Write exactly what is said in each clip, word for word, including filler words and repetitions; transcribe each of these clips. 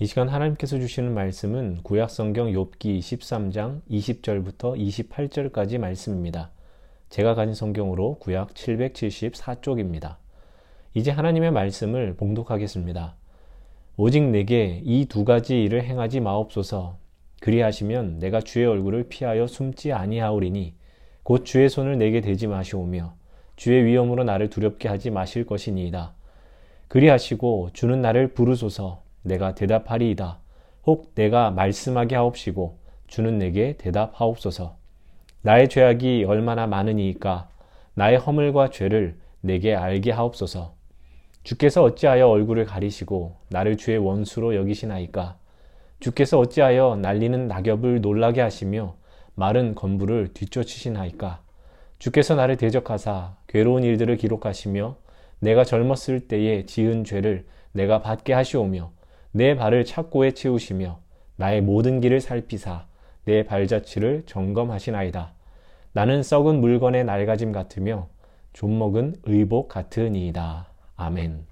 이 시간 하나님께서 주시는 말씀은 구약성경 욥기 십삼 장 이십 절부터 이십팔 절까지 말씀입니다. 제가 가진 성경으로 구약 칠백칠십사 쪽입니다. 이제 하나님의 말씀을 봉독하겠습니다. 오직 내게 이 두 가지 일을 행하지 마옵소서. 그리하시면 내가 주의 얼굴을 피하여 숨지 아니하오리니 곧 주의 손을 내게 대지 마시오며 주의 위엄으로 나를 두렵게 하지 마실 것이니이다. 그리하시고 주는 나를 부르소서. 내가 대답하리이다. 혹 내가 말씀하게 하옵시고 주는 내게 대답하옵소서. 나의 죄악이 얼마나 많으니이까 나의 허물과 죄를 내게 알게 하옵소서. 주께서 어찌하여 얼굴을 가리시고 나를 주의 원수로 여기시나이까. 주께서 어찌하여 날리는 낙엽을 놀라게 하시며 마른 건부를 뒤쫓으시나이까. 주께서 나를 대적하사 괴로운 일들을 기록하시며 내가 젊었을 때에 지은 죄를 내가 받게 하시오며 내 발을 착고에 채우시며 나의 모든 길을 살피사 내 발자취를 점검하시나이다. 나는 썩은 물건의 낡아짐 같으며 좀먹은 의복 같으니이다. 아멘.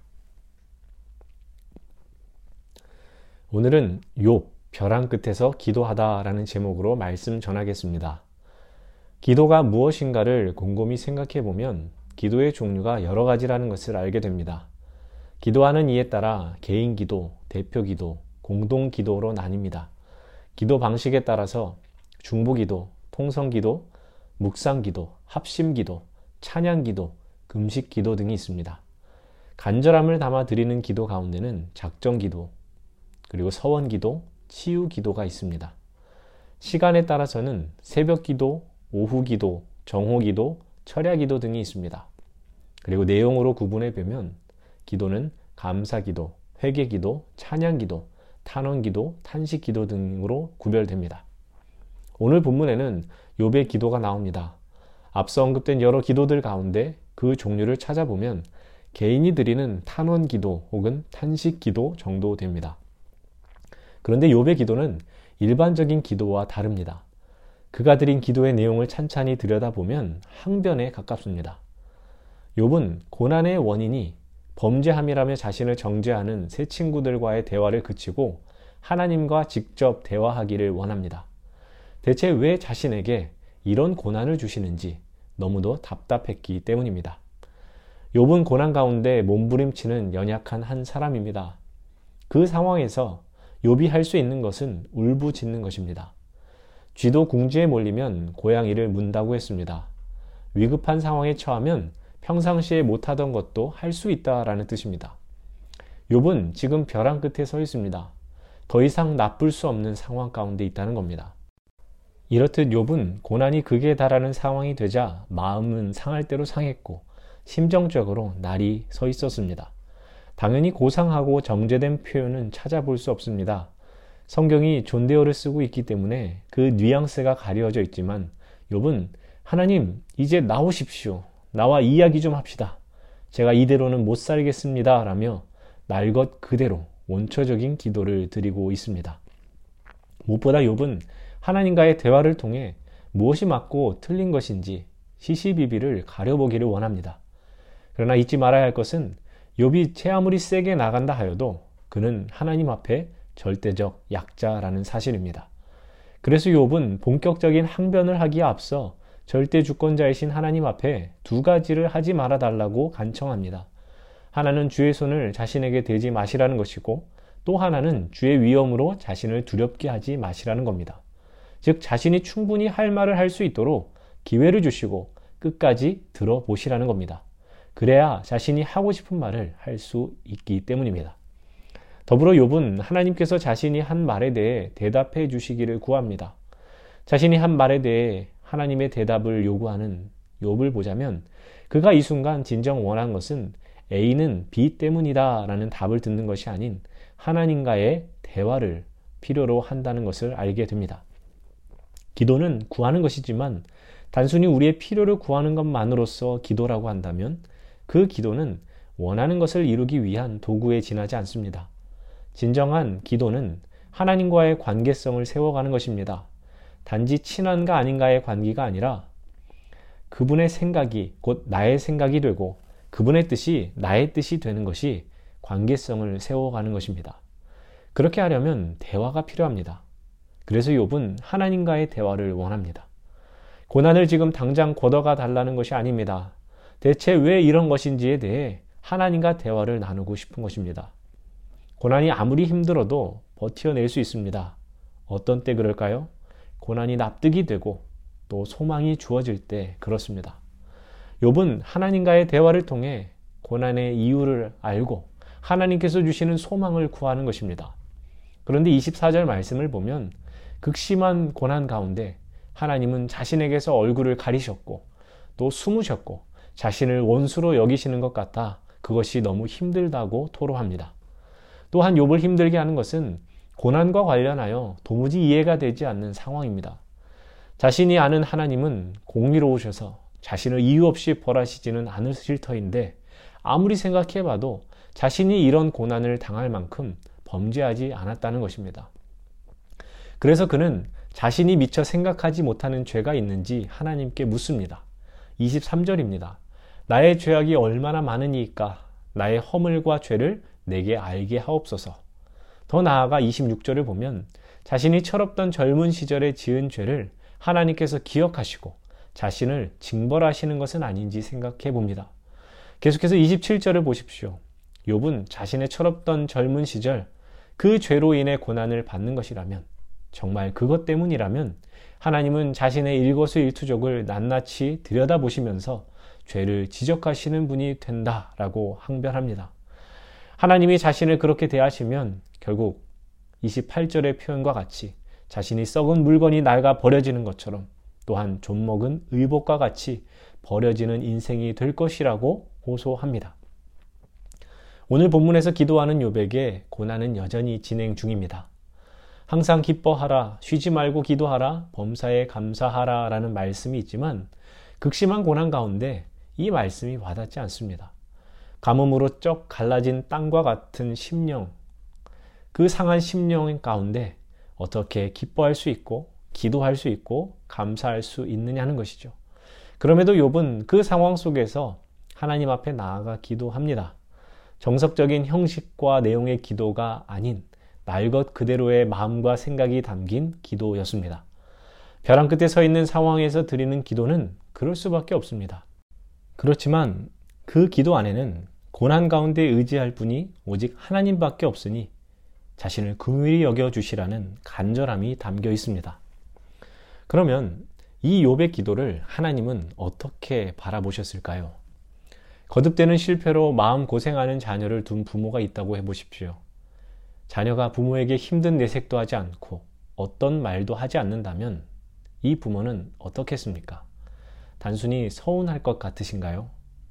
오늘은 욥 벼랑 끝에서 기도하다라는 제목으로 말씀 전하겠습니다. 기도가 무엇인가를 곰곰이 생각해 보면 기도의 종류가 여러 가지라는 것을 알게 됩니다. 기도하는 이에 따라 개인 기도, 대표 기도, 공동 기도로 나뉩니다. 기도 방식에 따라서 중보 기도, 통성 기도, 묵상 기도, 합심 기도, 찬양 기도, 금식 기도 등이 있습니다. 간절함을 담아 드리는 기도 가운데는 작정 기도, 그리고 서원 기도, 치유 기도가 있습니다. 시간에 따라서는 새벽 기도, 오후 기도, 정오 기도, 철야 기도 등이 있습니다. 그리고 내용으로 구분해 보면 기도는 감사 기도, 회개 기도, 찬양 기도, 탄원 기도, 탄식 기도 등으로 구별됩니다. 오늘 본문에는 욥의 기도가 나옵니다. 앞서 언급된 여러 기도들 가운데 그 종류를 찾아보면 개인이 드리는 탄원 기도 혹은 탄식 기도 정도 됩니다. 그런데 욥의 기도는 일반적인 기도와 다릅니다. 그가 드린 기도의 내용을 찬찬히 들여다보면 항변에 가깝습니다. 욥은 고난의 원인이 범죄함이라며 자신을 정죄하는 새 친구들과의 대화를 그치고 하나님과 직접 대화하기를 원합니다. 대체 왜 자신에게 이런 고난을 주시는지 너무도 답답했기 때문입니다. 욥은 고난 가운데 몸부림치는 연약한 한 사람입니다. 그 상황에서 욥이 할 수 있는 것은 울부짖는 것입니다. 쥐도 궁지에 몰리면 고양이를 문다고 했습니다. 위급한 상황에 처하면 평상시에 못하던 것도 할 수 있다라는 뜻입니다. 욥은 지금 벼랑 끝에 서 있습니다. 더 이상 나쁠 수 없는 상황 가운데 있다는 겁니다. 이렇듯 욥은 고난이 극에 달하는 상황이 되자 마음은 상할 대로 상했고 심정적으로 날이 서 있었습니다. 당연히 고상하고 정제된 표현은 찾아볼 수 없습니다. 성경이 존대어를 쓰고 있기 때문에 그 뉘앙스가 가려져 있지만 욥은 하나님 이제 나오십시오. 나와 이야기 좀 합시다. 제가 이대로는 못 살겠습니다. 라며 날 것 그대로 원초적인 기도를 드리고 있습니다. 무엇보다 욥은 하나님과의 대화를 통해 무엇이 맞고 틀린 것인지 시시비비를 가려보기를 원합니다. 그러나 잊지 말아야 할 것은 욥이 채 아무리 세게 나간다 하여도 그는 하나님 앞에 절대적 약자라는 사실입니다. 그래서 욥은 본격적인 항변을 하기에 앞서 절대 주권자이신 하나님 앞에 두 가지를 하지 말아달라고 간청합니다. 하나는 주의 손을 자신에게 대지 마시라는 것이고 또 하나는 주의 위엄으로 자신을 두렵게 하지 마시라는 겁니다. 즉 자신이 충분히 할 말을 할 수 있도록 기회를 주시고 끝까지 들어보시라는 겁니다. 그래야 자신이 하고 싶은 말을 할 수 있기 때문입니다. 더불어 욥은 하나님께서 자신이 한 말에 대해 대답해 주시기를 구합니다. 자신이 한 말에 대해 하나님의 대답을 요구하는 욥을 보자면 그가 이 순간 진정 원한 것은 A는 B 때문이다 라는 답을 듣는 것이 아닌 하나님과의 대화를 필요로 한다는 것을 알게 됩니다. 기도는 구하는 것이지만 단순히 우리의 필요를 구하는 것만으로서 기도라고 한다면 그 기도는 원하는 것을 이루기 위한 도구에 지나지 않습니다. 진정한 기도는 하나님과의 관계성을 세워가는 것입니다. 단지 친한가 아닌가의 관계가 아니라 그분의 생각이 곧 나의 생각이 되고 그분의 뜻이 나의 뜻이 되는 것이 관계성을 세워가는 것입니다. 그렇게 하려면 대화가 필요합니다. 그래서 욥은 하나님과의 대화를 원합니다. 고난을 지금 당장 걷어가 달라는 것이 아닙니다. 대체 왜 이런 것인지에 대해 하나님과 대화를 나누고 싶은 것입니다. 고난이 아무리 힘들어도 버텨낼 수 있습니다. 어떤 때 그럴까요? 고난이 납득이 되고 또 소망이 주어질 때 그렇습니다. 욥은 하나님과의 대화를 통해 고난의 이유를 알고 하나님께서 주시는 소망을 구하는 것입니다. 그런데 이십사 절 말씀을 보면 극심한 고난 가운데 하나님은 자신에게서 얼굴을 가리셨고 또 숨으셨고 자신을 원수로 여기시는 것 같아 그것이 너무 힘들다고 토로합니다. 또한 욥을 힘들게 하는 것은 고난과 관련하여 도무지 이해가 되지 않는 상황입니다. 자신이 아는 하나님은 공의로우셔서 자신을 이유 없이 벌하시지는 않으실 터인데 아무리 생각해봐도 자신이 이런 고난을 당할 만큼 범죄하지 않았다는 것입니다. 그래서 그는 자신이 미처 생각하지 못하는 죄가 있는지 하나님께 묻습니다. 이십삼 절입니다. 나의 죄악이 얼마나 많으니까 나의 허물과 죄를 내게 알게 하옵소서. 더 나아가 이십육 절을 보면 자신이 철없던 젊은 시절에 지은 죄를 하나님께서 기억하시고 자신을 징벌하시는 것은 아닌지 생각해 봅니다. 계속해서 이십칠 절을 보십시오. 욥은 자신의 철없던 젊은 시절 그 죄로 인해 고난을 받는 것이라면 정말 그것 때문이라면 하나님은 자신의 일거수일투족을 낱낱이 들여다보시면서 죄를 지적하시는 분이 된다라고 항변합니다. 하나님이 자신을 그렇게 대하시면 결국 이십팔 절의 표현과 같이 자신이 썩은 물건이 낡아 버려지는 것처럼 또한 좀먹은 의복과 같이 버려지는 인생이 될 것이라고 호소합니다. 오늘 본문에서 기도하는 욥에게 고난은 여전히 진행 중입니다. 항상 기뻐하라, 쉬지 말고 기도하라, 범사에 감사하라 라는 말씀이 있지만 극심한 고난 가운데 이 말씀이 와닿지 않습니다. 가뭄으로 쩍 갈라진 땅과 같은 심령, 그 상한 심령 가운데 어떻게 기뻐할 수 있고 기도할 수 있고 감사할 수 있느냐는 것이죠. 그럼에도 욥은 그 상황 속에서 하나님 앞에 나아가 기도합니다. 정석적인 형식과 내용의 기도가 아닌 날 것 그대로의 마음과 생각이 담긴 기도였습니다. 벼랑 끝에 서 있는 상황에서 드리는 기도는 그럴 수밖에 없습니다. 그렇지만 그 기도 안에는 고난 가운데 의지할 분이 오직 하나님밖에 없으니 자신을 긍휼히 여겨주시라는 간절함이 담겨 있습니다. 그러면 이 욥의 기도를 하나님은 어떻게 바라보셨을까요? 거듭되는 실패로 마음고생하는 자녀를 둔 부모가 있다고 해보십시오. 자녀가 부모에게 힘든 내색도 하지 않고 어떤 말도 하지 않는다면 이 부모는 어떻겠습니까? 단순히 서운할 것 같으신가요?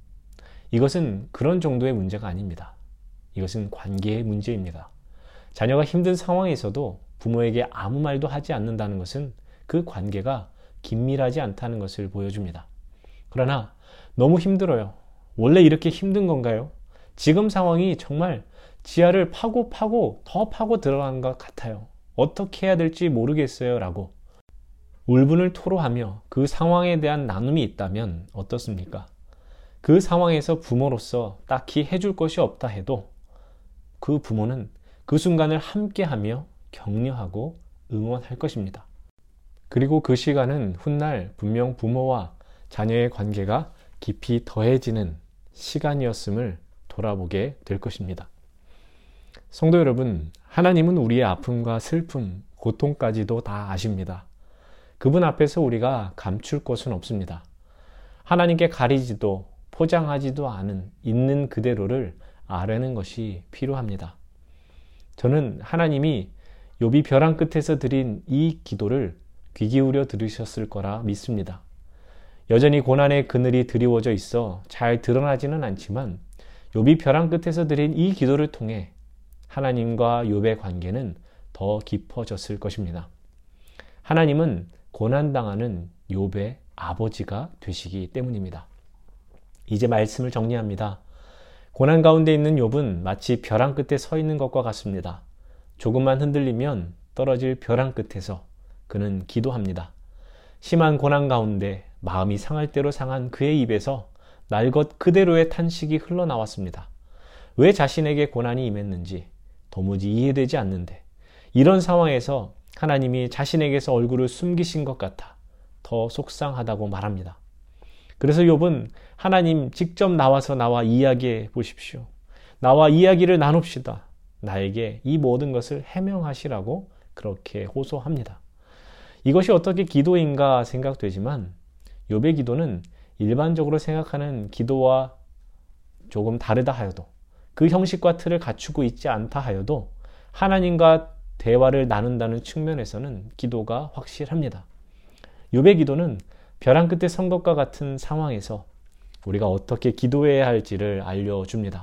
이것은 그런 정도의 문제가 아닙니다. 이것은 관계의 문제입니다. 자녀가 힘든 상황에서도 부모에게 아무 말도 하지 않는다는 것은 그 관계가 긴밀하지 않다는 것을 보여줍니다. 그러나 너무 힘들어요. 원래 이렇게 힘든 건가요? 지금 상황이 정말 지하를 파고 파고 더 파고 들어간 것 같아요. 어떻게 해야 될지 모르겠어요 라고 울분을 토로하며 그 상황에 대한 나눔이 있다면 어떻습니까? 그 상황에서 부모로서 딱히 해줄 것이 없다 해도 그 부모는 그 순간을 함께하며 격려하고 응원할 것입니다. 그리고 그 시간은 훗날 분명 부모와 자녀의 관계가 깊이 더해지는 시간이었음을 돌아보게 될 것입니다. 성도 여러분, 하나님은 우리의 아픔과 슬픔, 고통까지도 다 아십니다. 그분 앞에서 우리가 감출 것은 없습니다. 하나님께 가리지도 포장하지도 않은 있는 그대로를 아뢰는 것이 필요합니다. 저는 하나님이 욥이 벼랑 끝에서 드린 이 기도를 귀 기울여 들으셨을 거라 믿습니다. 여전히 고난의 그늘이 드리워져 있어 잘 드러나지는 않지만 욥이 벼랑 끝에서 드린 이 기도를 통해 하나님과 욥의 관계는 더 깊어졌을 것입니다. 하나님은 고난당하는 욥의 아버지가 되시기 때문입니다. 이제 말씀을 정리합니다. 고난 가운데 있는 욥은 마치 벼랑 끝에 서 있는 것과 같습니다. 조금만 흔들리면 떨어질 벼랑 끝에서 그는 기도합니다. 심한 고난 가운데 마음이 상할 대로 상한 그의 입에서 날 것 그대로의 탄식이 흘러나왔습니다. 왜 자신에게 고난이 임했는지, 도무지 이해되지 않는데 이런 상황에서 하나님이 자신에게서 얼굴을 숨기신 것 같아 더 속상하다고 말합니다. 그래서 욥은 하나님 직접 나와서 나와 이야기해 보십시오. 나와 이야기를 나눕시다. 나에게 이 모든 것을 해명하시라고 그렇게 호소합니다. 이것이 어떻게 기도인가 생각되지만 욥의 기도는 일반적으로 생각하는 기도와 조금 다르다 하여도 그 형식과 틀을 갖추고 있지 않다 하여도 하나님과 대화를 나눈다는 측면에서는 기도가 확실합니다. 욥의 기도는 벼랑 끝의 선것과 같은 상황에서 우리가 어떻게 기도해야 할지를 알려줍니다.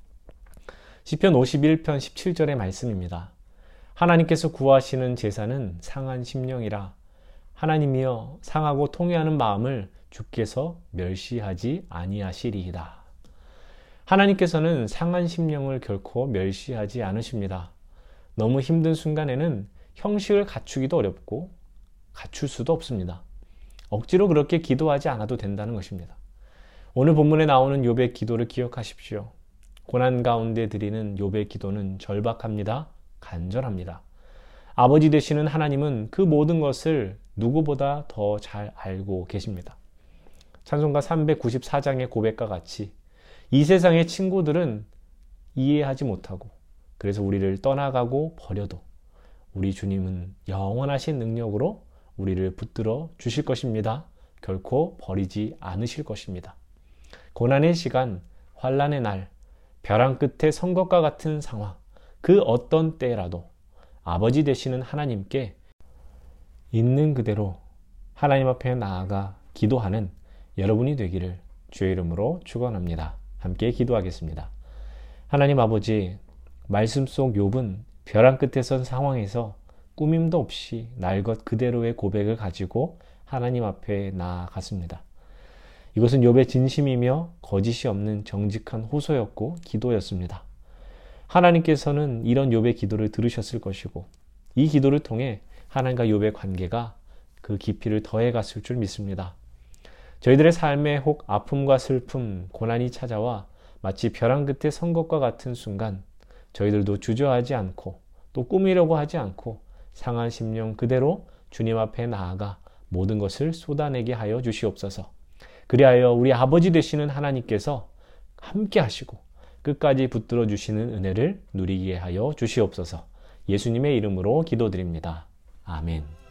시편 오십일 편 십칠 절의 말씀입니다. 하나님께서 구하시는 제사는 상한 심령이라 하나님이여 상하고 통회하는 마음을 주께서 멸시하지 아니하시리이다. 하나님께서는 상한 심령을 결코 멸시하지 않으십니다. 너무 힘든 순간에는 형식을 갖추기도 어렵고 갖출 수도 없습니다. 억지로 그렇게 기도하지 않아도 된다는 것입니다. 오늘 본문에 나오는 욥의 기도를 기억하십시오. 고난 가운데 드리는 욥의 기도는 절박합니다. 간절합니다. 아버지 되시는 하나님은 그 모든 것을 누구보다 더 잘 알고 계십니다. 찬송가 삼백구십사 장의 고백과 같이 이 세상의 친구들은 이해하지 못하고 그래서 우리를 떠나가고 버려도 우리 주님은 영원하신 능력으로 우리를 붙들어 주실 것입니다. 결코 버리지 않으실 것입니다. 고난의 시간, 환난의 날, 벼랑 끝에 선것과 같은 상황, 그 어떤 때라도 아버지 되시는 하나님께 있는 그대로 하나님 앞에 나아가 기도하는 여러분이 되기를 주의 이름으로 축원합니다. 함께 기도하겠습니다. 하나님 아버지, 말씀 속 욥은 벼랑 끝에 선 상황에서 꾸밈도 없이 날 것 그대로의 고백을 가지고 하나님 앞에 나아갔습니다. 이것은 욥의 진심이며 거짓이 없는 정직한 호소였고 기도였습니다. 하나님께서는 이런 욥의 기도를 들으셨을 것이고 이 기도를 통해 하나님과 욥의 관계가 그 깊이를 더해갔을 줄 믿습니다. 저희들의 삶에 혹 아픔과 슬픔, 고난이 찾아와 마치 벼랑 끝에 선 것과 같은 순간 저희들도 주저하지 않고 또 꾸미려고 하지 않고 상한 심령 그대로 주님 앞에 나아가 모든 것을 쏟아내게 하여 주시옵소서. 그리하여 우리 아버지 되시는 하나님께서 함께 하시고 끝까지 붙들어 주시는 은혜를 누리게 하여 주시옵소서. 예수님의 이름으로 기도드립니다. 아멘.